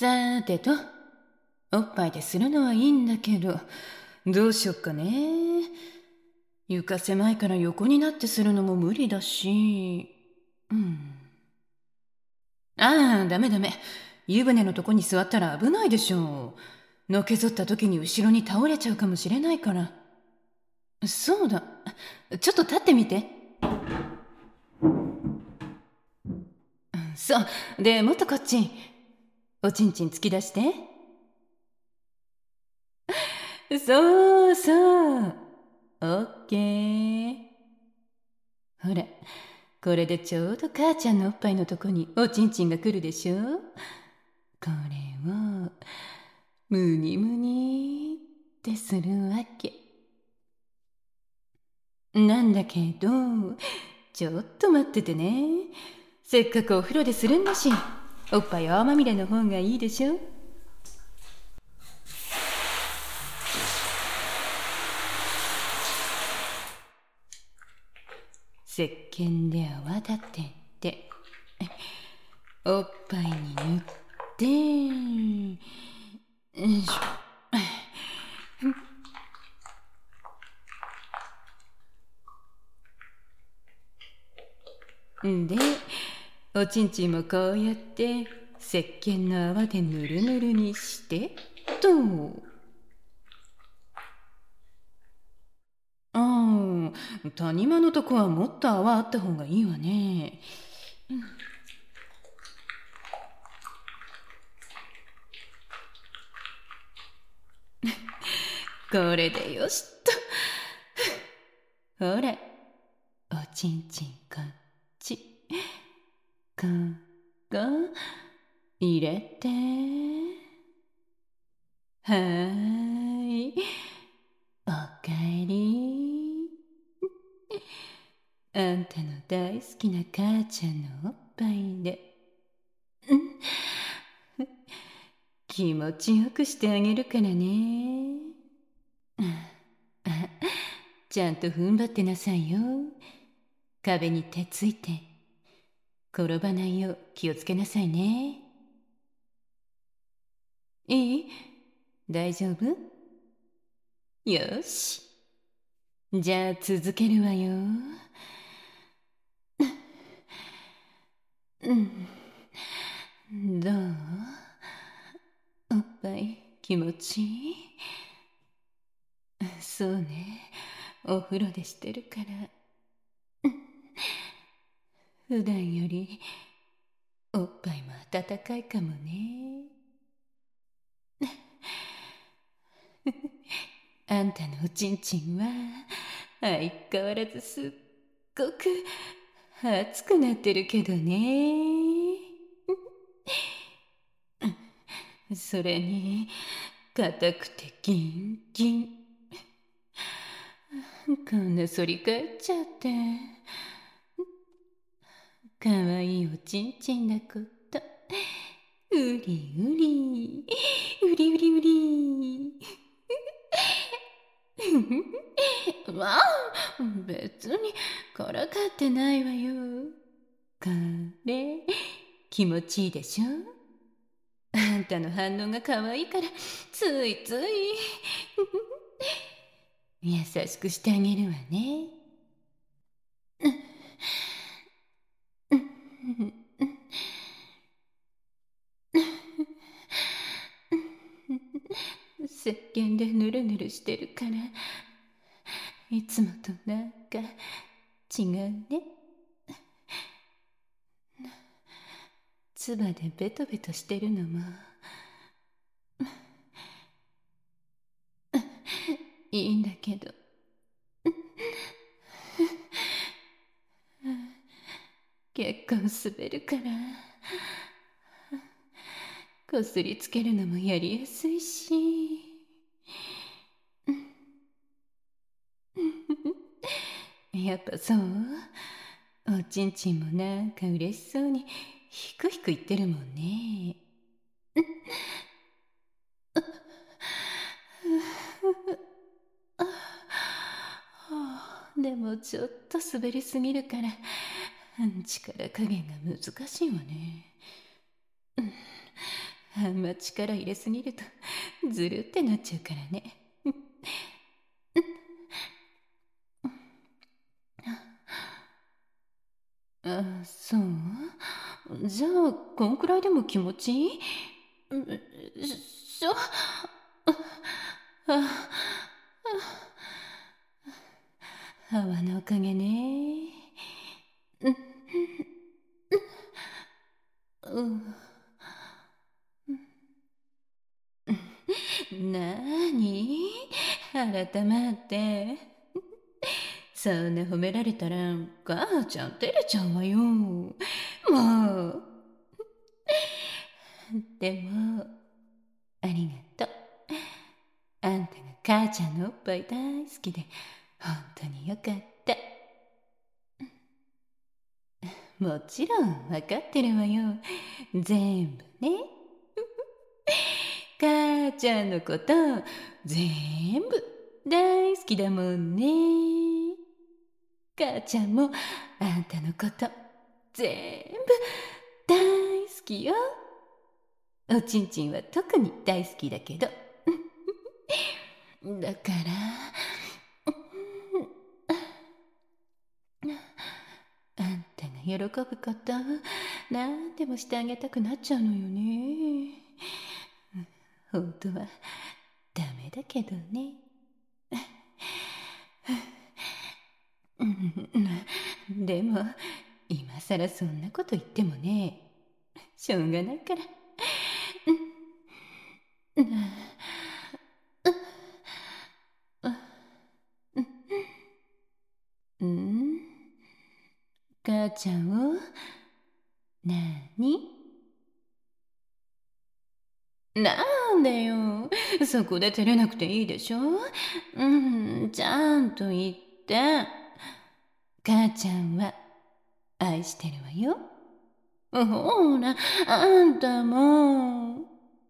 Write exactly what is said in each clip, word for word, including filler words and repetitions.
さーてと、おっぱいでするのはいいんだけど、どうしよっかね。床狭いから横になってするのも無理だし。うん。ああ、ダメダメ。湯船のとこに座ったら危ないでしょう。のけぞった時に後ろに倒れちゃうかもしれないから。そうだ。ちょっと立ってみて。そう。で、もっとこっち。おちんちん突き出して。そうそう。オッケー。ほら、これでちょうど母ちゃんのおっぱいのとこにおちんちんが来るでしょ。これをムニムニってするわけなんだけど、ちょっと待っててね。せっかくお風呂でするんだし、おっぱい泡まみれの方がいいでしょ。石鹸で泡立てておっぱいに塗ってよいしょ。で、おちんちんもこうやって石鹸の泡でぬるぬるにしてと。ああ、谷間のとこはもっと泡あった方がいいわね。うん、これでよしっと。ほら、おちんちんこっち。ここ、入れて。はーい。おかえり。あんたの大好きな母ちゃんのおっぱいで。気持ちよくしてあげるからね。ちゃんと踏ん張ってなさいよ。壁に手ついて。転ばないよう気をつけなさいね。いい？大丈夫？よし。じゃあ続けるわよ。うん。どう？おっぱい気持ちいい？そうね。お風呂でしてるから。普段よりおっぱいも温かいかもね。あんたのおちんちんは相変わらずすっごく熱くなってるけどね。それに硬くてギンギン。こんな反り返っちゃって。かわいいおちんちんだこと。うりうり。うりうりうり。まあ、別にからかってないわよ。これ、気持ちいいでしょ？あんたの反応が可愛いから、ついつい。優しくしてあげるわね。石鹸でぬるぬるしてるから、いつもとなんか違うね。つばでベトベトしてるのもいいんだけど。結構滑るからこすりつけるのもやりやすいし。やっぱそう？おちんちんもなんか嬉しそうにひくひく言ってるもんね。でもちょっと滑りすぎるから力加減が難しいわね。 あんま力入れすぎるとずるってなっちゃうからね。あ、そう。じゃあこんくらいでも気持ちいい？しょあ泡のおかげね。うんなーに改まってそんな褒められたら母ちゃん照れちゃうわよ。もうでもありがとう。あんたが母ちゃんのおっぱい大好きで本当によかった。もちろん分かってるわよ。全部ね。母ちゃんのこと全部大好きだもんね。母ちゃんもあんたのこと全部大好きよ。おちんちんは特に大好きだけど。だからあんたが喜ぶこと何でもしてあげたくなっちゃうのよね。本当はダメだけどね。でも今さらそんなこと言ってもね、しょうがないから。うん、母ちゃんをなに？なんでよ、そこで照れなくていいでしょ。うん、ちゃんと言って。母ちゃんは愛してるわよ。ほら、あんたも。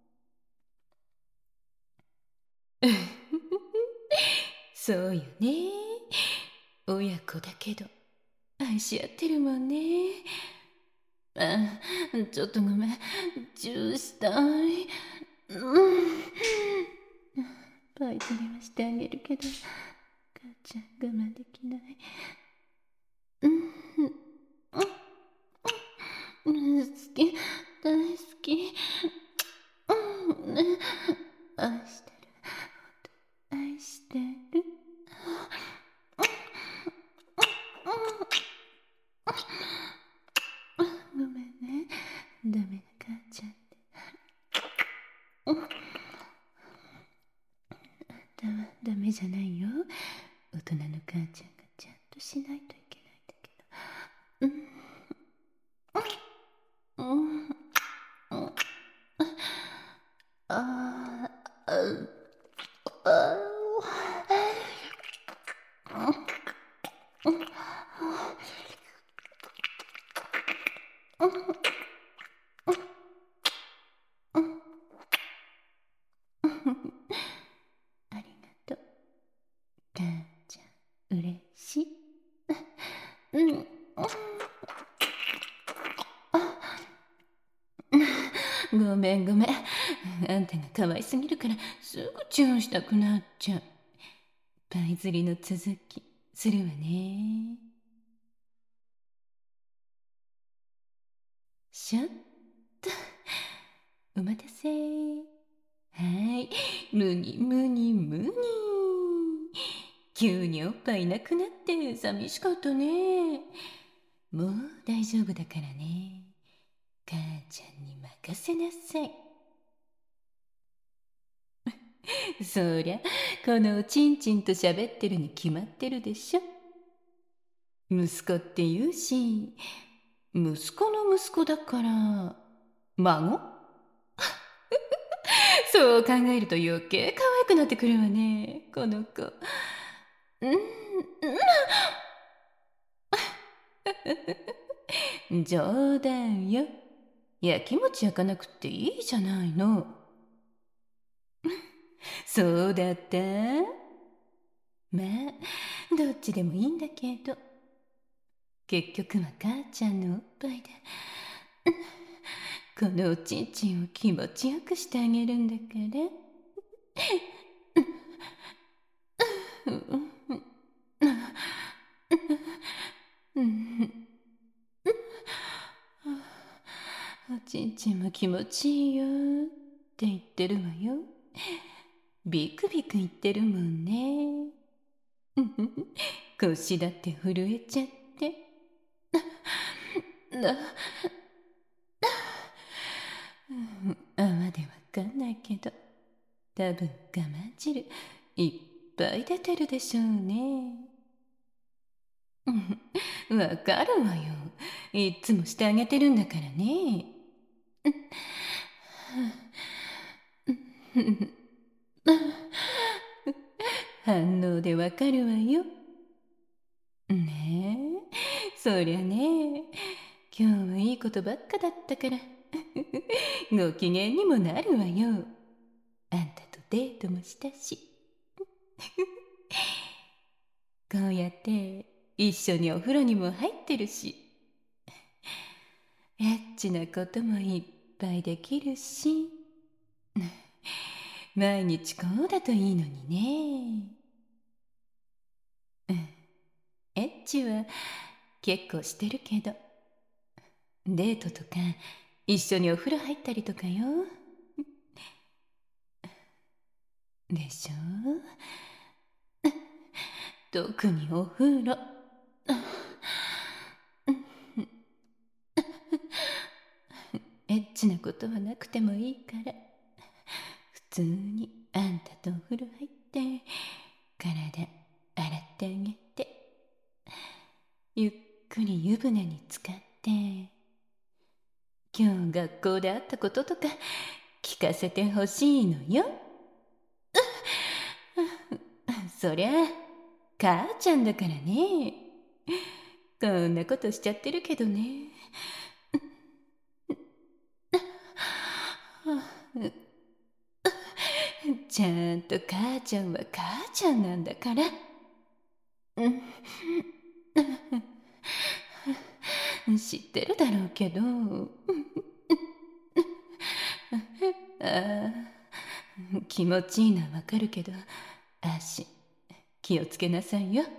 そうよね。親子だけど愛し合ってるもんね。あ、ちょっとごめん。チューしたい。うん。パイ釣りはしてあげるけど、母ちゃん我慢できない。うん。うん。好き。大好き。うん。愛してる。愛してる。ごめんね。ダメな母ちゃんって。だダメじゃないよ。大人の母ちゃんがちゃんとしないといけないんだけど。うん。うん。ああ。あありがとう。母ちゃん、うれしい。うん。ごめんごめん。あんたが可愛すぎるからすぐチューンしたくなっちゃう。パイ釣りの続きするわね。しょっとお待たせ。はいむにむにむに。急におっぱいなくなって寂しかったね。もう大丈夫だからね。母ちゃんに任せなさい。そりゃこのおちんちんと喋ってるに決まってるでしょ。息子って言うし、息子の息子だから孫。そう考えると余計可愛くなってくるわね、この子。うん、冗談よ。やきもち焼かなくていいじゃないの。そうだった？まあどっちでもいいんだけど、結局は母ちゃんのおっぱいでこのおちんちんを気持ちよくしてあげるんだから。おちんちんも気持ちいいよって言ってるわよ。ビクビク言ってるもんね。腰だって震えちゃって。な泡でわかんないけど、多分我慢汁いっぱい出てるでしょうね。わかるわよ。いっつもしてあげてるんだからね。反応でわかるわよ。ねえ、そりゃね、今日はいいことばっかだったからご機嫌にもなるわよ。あんたとデートもしたしこうやって一緒にお風呂にも入ってるし、エッチなこともいっぱいできるし毎日こうだといいのにね。エッチは結構してるけど、デートとか一緒にお風呂入ったりとかよ。でしょ。特にお風呂。エッチなことはなくてもいいから、普通にあんたとお風呂入って体洗ってあげて、ゆっくり湯船に浸かって、今日学校であったこととか聞かせてほしいのよ。そりゃ母ちゃんだからね。こんなことしちゃってるけどね。ちゃんと母ちゃんは母ちゃんなんだから。知ってるだろうけど。ああ、気持ちいいのはわかるけど、足気をつけなさいよ。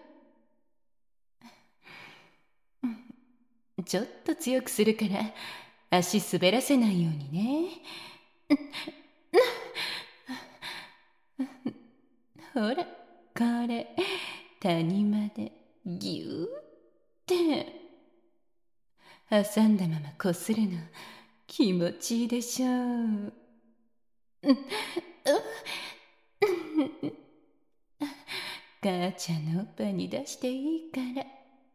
ちょっと強くするから足滑らせないようにね。ほら、これ谷間でギューって挟んだままこするの気持ちいいでしょう。母ちゃんのおっぱいに出していいから。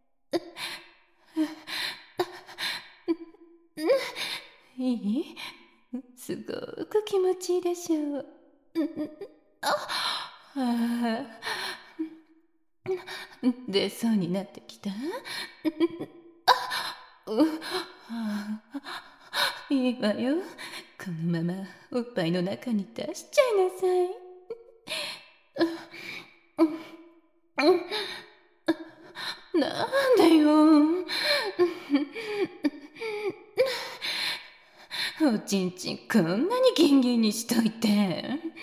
いい？すごく気持ちいいでしょう。ああ、出そうになってきた。いいわよ。このままおっぱいの中に出しちゃいなさい。なんでよ。おちんちんこんなにギンギンにしといて。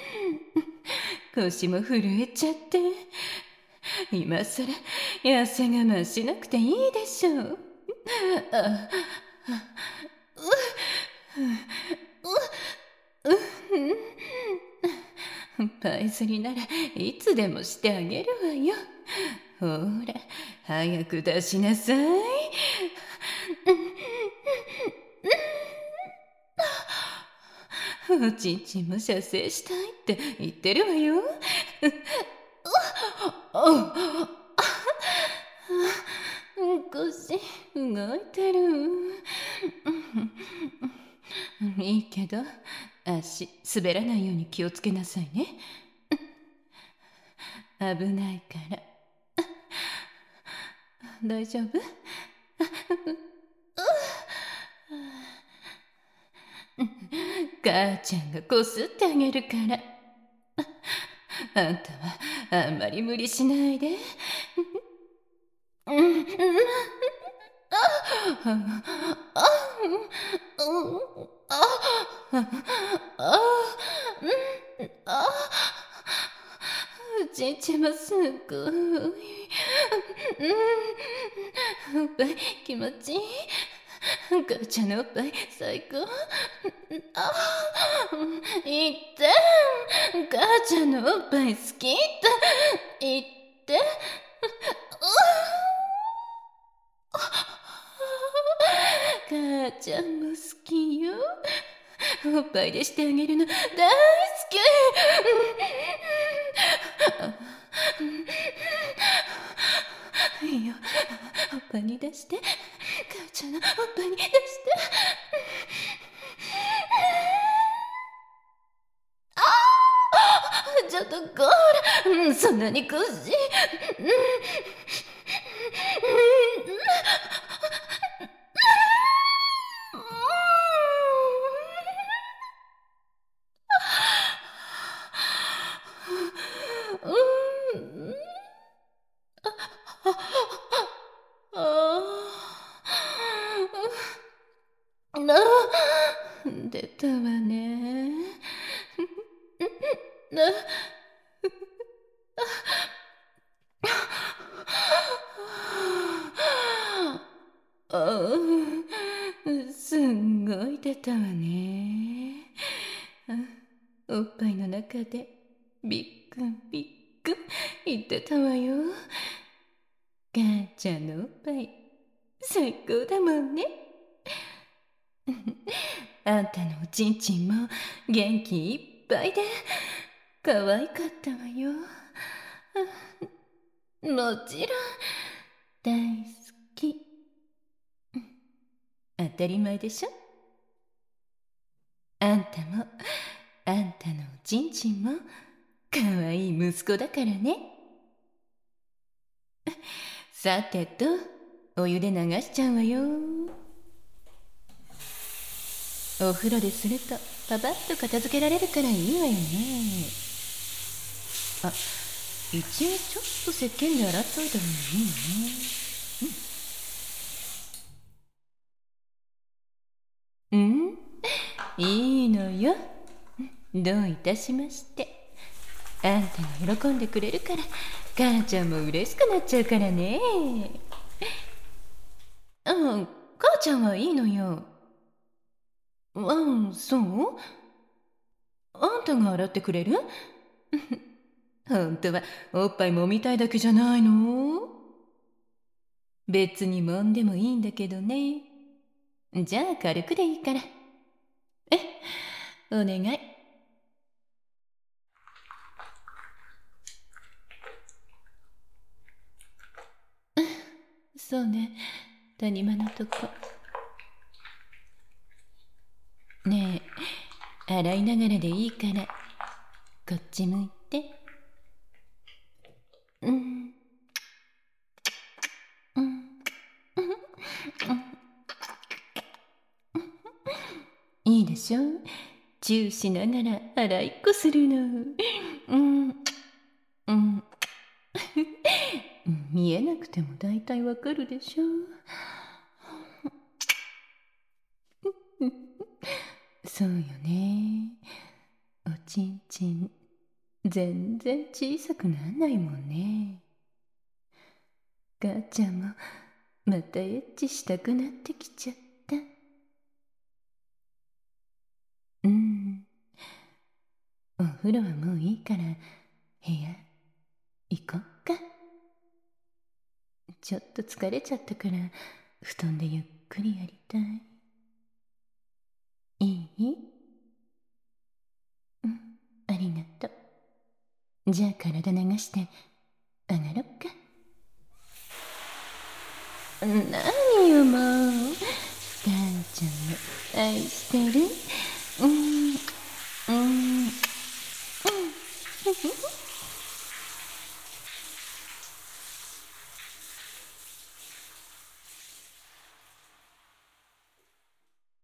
腰も震えちゃって。今さら痩せ我慢しなくていいでしょう。あパイ釣りならいつでもしてあげるわよ。ほら早く出しなさい。おちんちんも射精したいって言ってるわよ。腰動いてる。いいけど足滑らないように気をつけなさいね。危ないから。大丈夫？母ちゃんがこすってあげるから。あんたはあんまり無理しないで。 あ、うん、あ、ちんちもすごい。うん、おっぱい気持ちいい。母ちゃんのおっぱい最高。あ、言って。母ちゃんのおっぱい好きって言って。母ちゃんも好きよ。おっぱいでしてあげるの大好き。いいよ、おっぱいに出して。母ちゃんのおっぱいに出して。ああ、ちょっとこら、うん、そんなに苦しい。うんうん、ああ、な、出たわね。な、ああ、すんごい出たわね。おっぱいの中でびっくんびっくん言ってたわよ。母ちゃんのおっぱい最高だもんね。あんたのおちんちんも元気いっぱいで可愛かったわよ。もちろん大好き。当たり前でしょ。あんたもあんたのおちんちんも可愛い息子だからね。さてと、お湯で流しちゃうわよ。お風呂でするとパパッと片付けられるからいいわよね。あ、一応ちょっと石鹸で洗っといた方がいいね。うん、うんいいのよ。どういたしまして。あんたが喜んでくれるから母ちゃんも嬉しくなっちゃうからね。うん、母ちゃんはいいのよ。うん、そう？あんたが洗ってくれる？本当はおっぱい揉みたいだけじゃないの？別に揉んでもいいんだけどね。じゃあ軽くでいいから。え、お願い。そうね、谷間のとこ。ねえ、洗いながらでいいからこっち向いて。うん、うん、いいでしょ。チューしながら洗いっこするの。うん、うん。見えなくてもだいたいわかるでしょ。そうよね。おちんちん全然小さくなんないもんね。母ちゃんもまたエッチしたくなってきちゃった。うん、お風呂はもういいから部屋行こっか。ちょっと疲れちゃったから布団でゆっくりやりたい。いい？うん、ありがとう。じゃあ体流して上がろっか。何よもう。母ちゃんを愛してる。うん、うん、うん。